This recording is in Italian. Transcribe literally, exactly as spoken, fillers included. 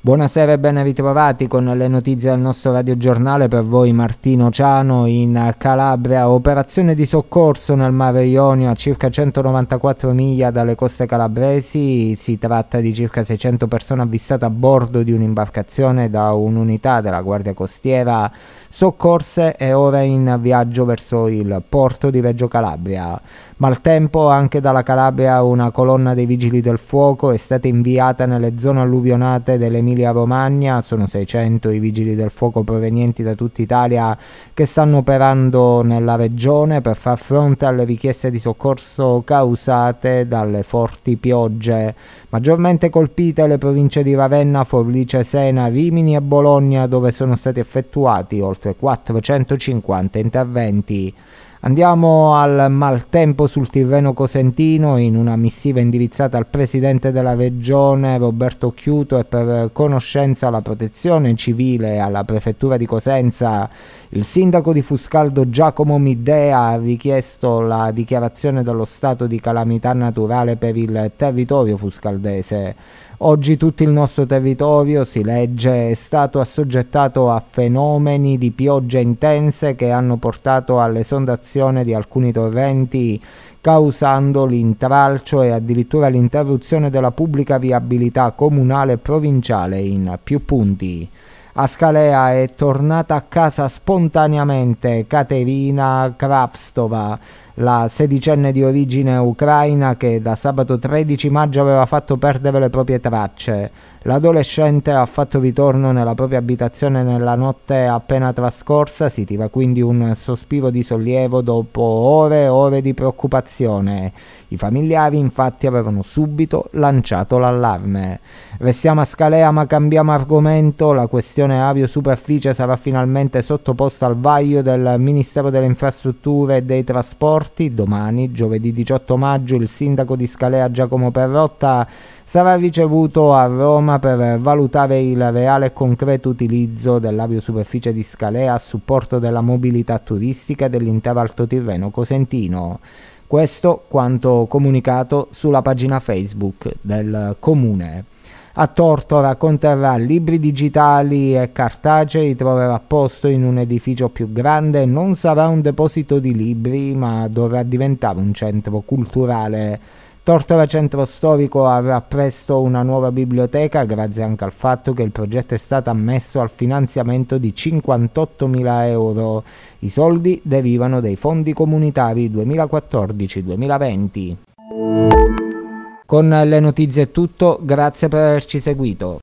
Buonasera e ben ritrovati con le notizie del nostro radiogiornale. Per voi Martino Ciano. In Calabria, operazione di soccorso nel Mare Ionio a circa centonovantaquattro miglia dalle coste calabresi. Si tratta di circa seicento persone avvistate a bordo di un'imbarcazione da un'unità della Guardia Costiera, soccorse e ora in viaggio verso il porto di Reggio Calabria. Maltempo anche dalla Calabria. Una colonna dei Vigili del Fuoco è stata inviata nelle zone alluvionate dell'Emilia Romagna. Sono seicento i Vigili del Fuoco provenienti da tutta Italia che stanno operando nella regione per far fronte alle richieste di soccorso causate dalle forti piogge. Maggiormente colpite le province di Ravenna, Forlì Cesena, Rimini e Bologna, dove sono stati effettuati oltre quattrocentocinquanta interventi. Andiamo al maltempo sul Tirreno Cosentino. In una missiva indirizzata al presidente della regione Roberto Occhiuto e per conoscenza alla protezione civile e alla prefettura di Cosenza, il sindaco di Fuscaldo Giacomo Middea ha richiesto la dichiarazione dello stato di calamità naturale per il territorio fuscaldese. Oggi tutto il nostro territorio, si legge, è stato assoggettato a fenomeni di piogge intense che hanno portato all'esondazione di alcuni torrenti, causando l'intralcio e addirittura l'interruzione della pubblica viabilità comunale e provinciale in più punti. A Scalea è tornata a casa spontaneamente Katerina Kravstova, la sedicenne di origine ucraina che da sabato tredici maggio aveva fatto perdere le proprie tracce. L'adolescente ha fatto ritorno nella propria abitazione nella notte appena trascorsa. Si tira quindi un sospiro di sollievo dopo ore e ore di preoccupazione. I familiari infatti avevano subito lanciato l'allarme. Restiamo a Scalea ma cambiamo argomento. La questione aviosuperficie sarà finalmente sottoposta al vaglio del Ministero delle Infrastrutture e dei Trasporti. Domani, giovedì diciotto maggio, il sindaco di Scalea Giacomo Perrotta sarà ricevuto a Roma per valutare il reale e concreto utilizzo dell'aviosuperficie di Scalea a supporto della mobilità turistica dell'intero Alto Tirreno Cosentino. Questo quanto comunicato sulla pagina Facebook del comune. A Tortora conterrà libri digitali e cartacei, troverà posto in un edificio più grande, non sarà un deposito di libri ma dovrà diventare un centro culturale. Tortora Centro Storico avrà presto una nuova biblioteca grazie anche al fatto che il progetto è stato ammesso al finanziamento di cinquantottomila euro. I soldi derivano dai fondi comunitari duemilaquattordici duemilaventi. Con le notizie è tutto, grazie per averci seguito.